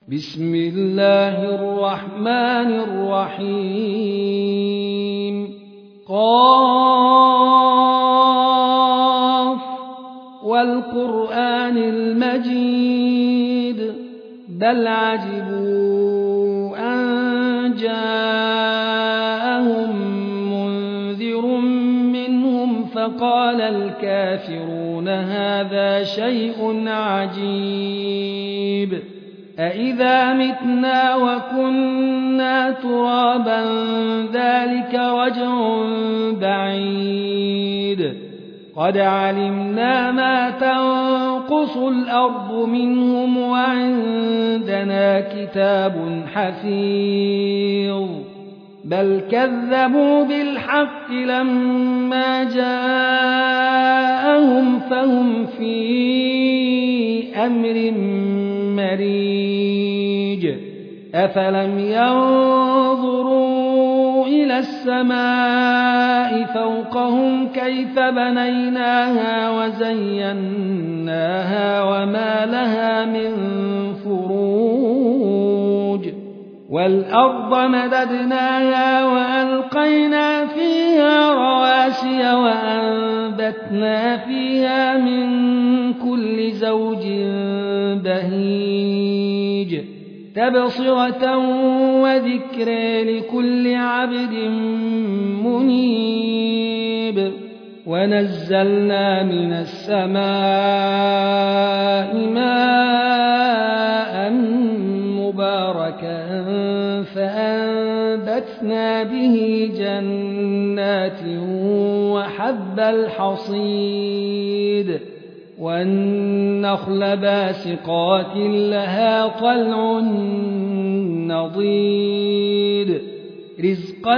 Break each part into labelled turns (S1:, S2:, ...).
S1: بسم الله الرحمن الرحيم قاف والقرآن المجيد بل عجبوا أن جاءهم منذر منهم فقال الكافرون هذا شيء عجيب أإذا متنا وكنا ترابا ذلك رجع بعيد قد علمنا ما تنقص الأرض منهم وعندنا كتاب حفيظ بل كذبوا بالحق لما جاءهم فهم في أمر مريج أفلم ينظروا إلى السماء فوقهم كيف بنيناها وزيناها وما لها من فروج والأرض مددناها وألقينا فيها رواسي وأنبتنا فيها من كل زوج بهيج تبصرة وذكر لكل عبد منيب ونزلنا من السماء ماء مباركا فأنبتنا به جنات وحب الحصيد والنخل باسقات لها طلع نضيد رزقا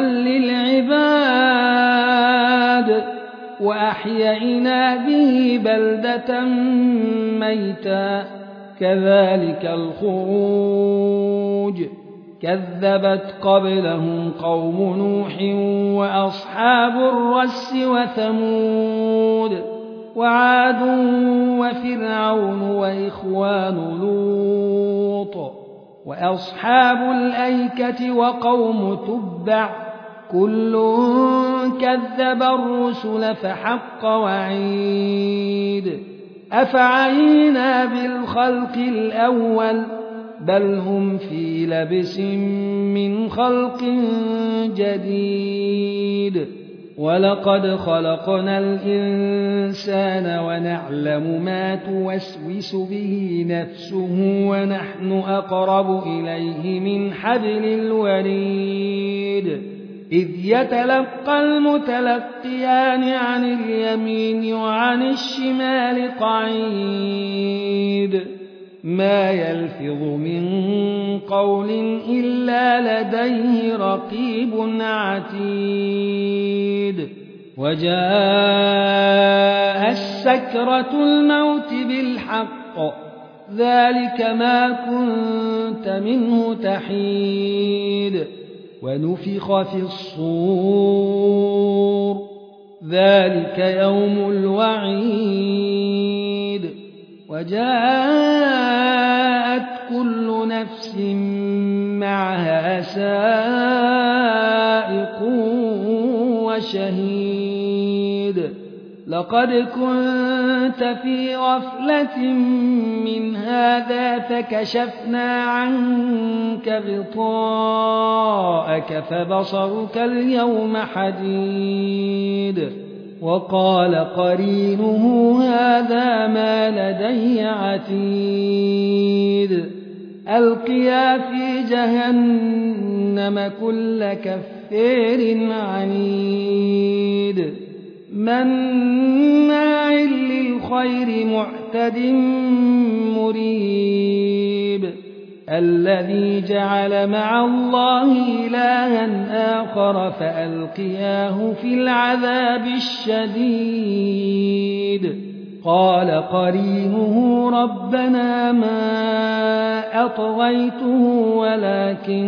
S1: للعباد وأحيينا به بلدة ميتا كذلك الخروج كذبت قبلهم قوم نوح وأصحاب الرس وثمود وعاد وفرعون وإخوان لوط وأصحاب الأيكة وقوم تبع كل كذب الرسل فحق وعيد أفعينا بالخلق الأول بل هم في لبس من خلق جديد ولقد خلقنا الإنسان ونعلم ما توسوس به نفسه ونحن أقرب إليه من حبل الوريد إذ يتلقى المتلقيان عن اليمين وعن الشمال قعيد ما يلفظ من قول إلا لديه رقيب عتيد وجاء السكرة الموت بالحق ذلك ما كنت منه تحيد ونفخ في الصور ذلك يوم الوعيد وجاءت كل نفس معها سائق وشهيد لقد كنت في غفلة من هذا فكشفنا عنك غطاءك فبصرك اليوم حديد وقال قرينه هذا ما لدي عتيد ألقيا في جهنم كل كفار عنيد مناع للخير معتد مريب الذي جعل مع الله إلها آخر فألقياه في العذاب الشديد قال قرينه ربنا ما أطغيته ولكن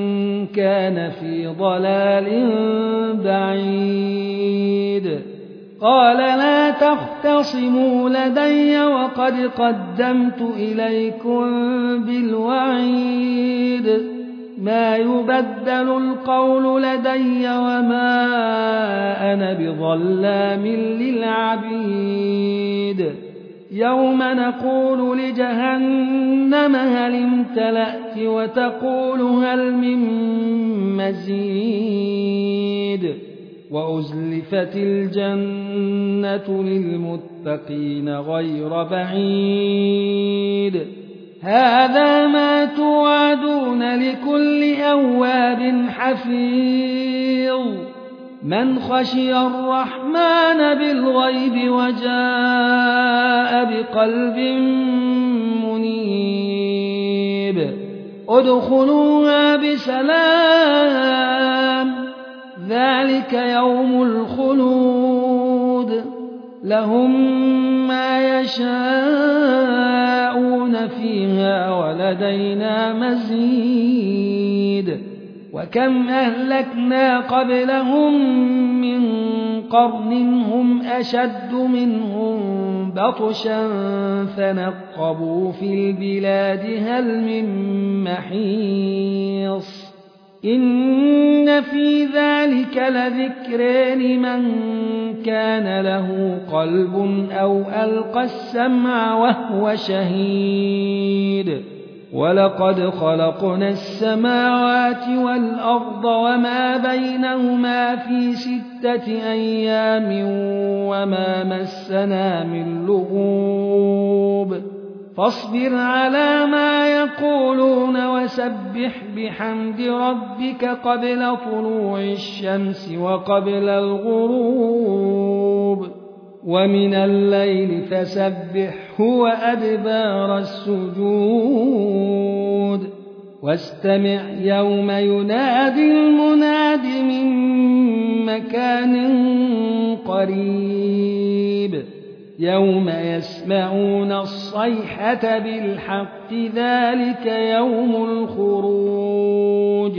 S1: كان في ضلال بعيد قال لا تختصموا لدي وقد قدمت إليكم بالوعيد ما يبدل القول لدي وما أنا بظلام للعبيد يوم نقول لجهنم هل امتلأت وتقول هل من مزيد وأزلفت الجنة للمتقين غير بعيد هذا ما توعدون لكل أواب حفيظ من خشي الرحمن بالغيب وجاء بقلب منيب ادخلوها بسلام ذلك يوم الخلود لهم ما يشاءون فيها ولدينا مزيد وكم أهلكنا قبلهم من قرن هم أشد منهم بطشا فنقبوا في البلاد هل من محيص إن في ذلك لذكر لمن كان له قلب أو ألقى السمع وهو شهيد ولقد خلقنا السماوات والأرض وما بينهما في 6 أيام وما مسنا من لغوب فاصبر على ما يقولون وسبح بحمد ربك قبل طلوع الشمس وقبل الغروب ومن الليل فسبحه وأدبار السجود واستمع يوم ينادي المناد من مكان قريب يوم يسمعون الصيحة بالحق ذلك يوم الخروج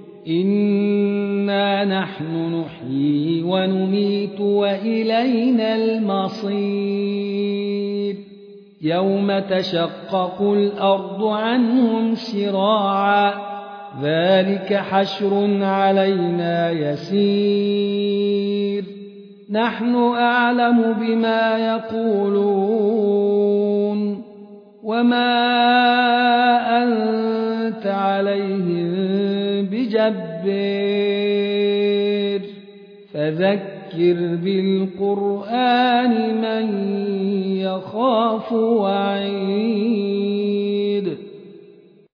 S1: إنا نحن نحيي ونميت وإلينا المصير يوم تشقق الأرض عنهم سراعا ذلك حشر علينا يسير نحن أعلم بما يقولون وما أنت عليهم بجبار فذكر بالقرآن من يخاف وعيد